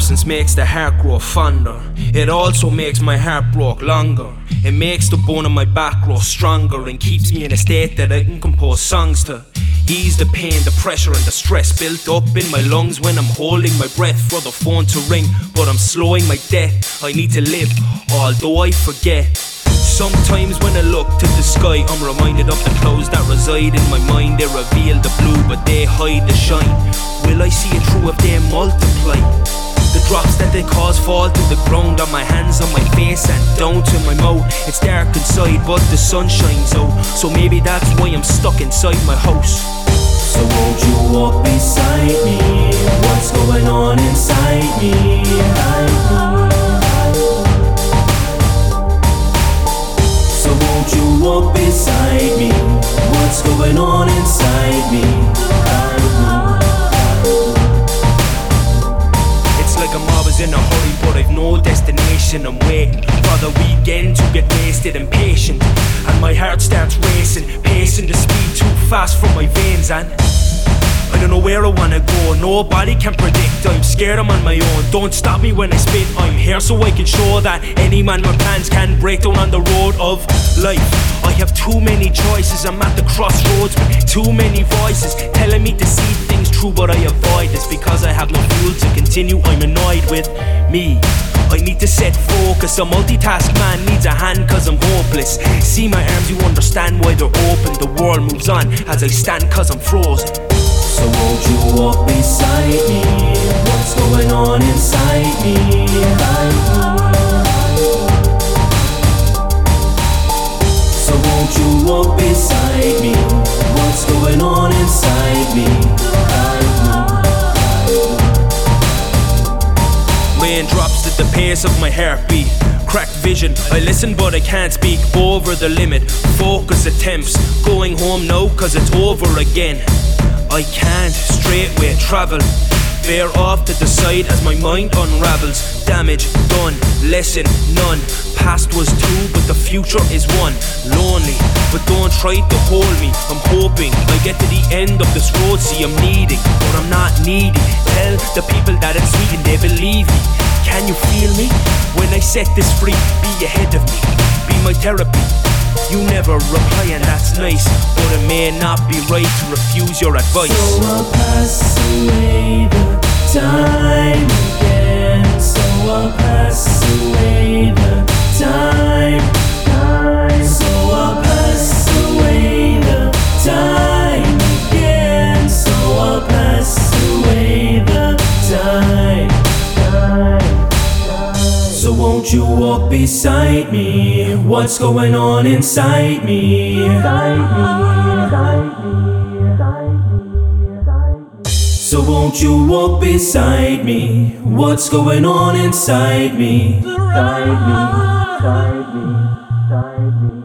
absence makes the heart grow fonder. It also makes my heart broke longer. It makes the bone in my back grow stronger and keeps me in a state that I can compose songs to. Ease the pain, the pressure and the stress built up in my lungs when I'm holding my breath for the phone to ring. But I'm slowing my death, I need to live, although I forget. Sometimes when I look to the sky, I'm reminded of the clouds that reside in my mind. They reveal the blue, but they hide the shine. Will I see it through if they multiply? The drops that they cause fall to the ground, on my hands, on my face and down to my mouth. It's dark inside but the sun shines out, so maybe that's why I'm stuck inside my house. So won't you walk beside me? What's going on inside me? So won't you walk beside me? What's going on inside me? Like I'm always in a hurry, but I've no destination. I'm waiting for the weekend to get wasted and patient, and my heart starts racing, pacing the speed too fast from my veins. And I don't know where I wanna go, nobody can predict. I'm scared I'm on my own, don't stop me when I spit. I'm here so I can show that any man with plans can break down on the road of life. I have too many choices, I'm at the crossroads with too many voices telling me to see things true, but I avoid this because I have no fuel to continue. I'm annoyed with me. I need to set focus, a multitask man needs a hand cause I'm hopeless. See my arms, you understand why they're open. The world moves on as I stand cause I'm frozen. So won't you walk beside me? What's going on inside me? So won't you walk beside me? What's going on inside me? Raindrops at the pace of my heartbeat. Cracked vision, I listen but I can't speak. Over the limit, focus attempts. Going home now cause it's over again. I can't straightway travel. Veer off to the side as my mind unravels. Damage done, lesson none. Past was two but the future is one. Lonely, but don't try to hold me. I'm hoping I get to the end of this road. See I'm needing, but I'm not needy. Tell the people that it's sweet and they believe me. Can you feel me? When I set this free, be ahead of me, be my therapy. You never reply and that's nice, but it may not be right to refuse your advice. So I'll pass away the time again. So I'll pass away the time. So I'll pass away the time again. So I'll pass away the time. So won't you walk beside me? What's going on inside me? So won't you walk beside me? What's going on inside me?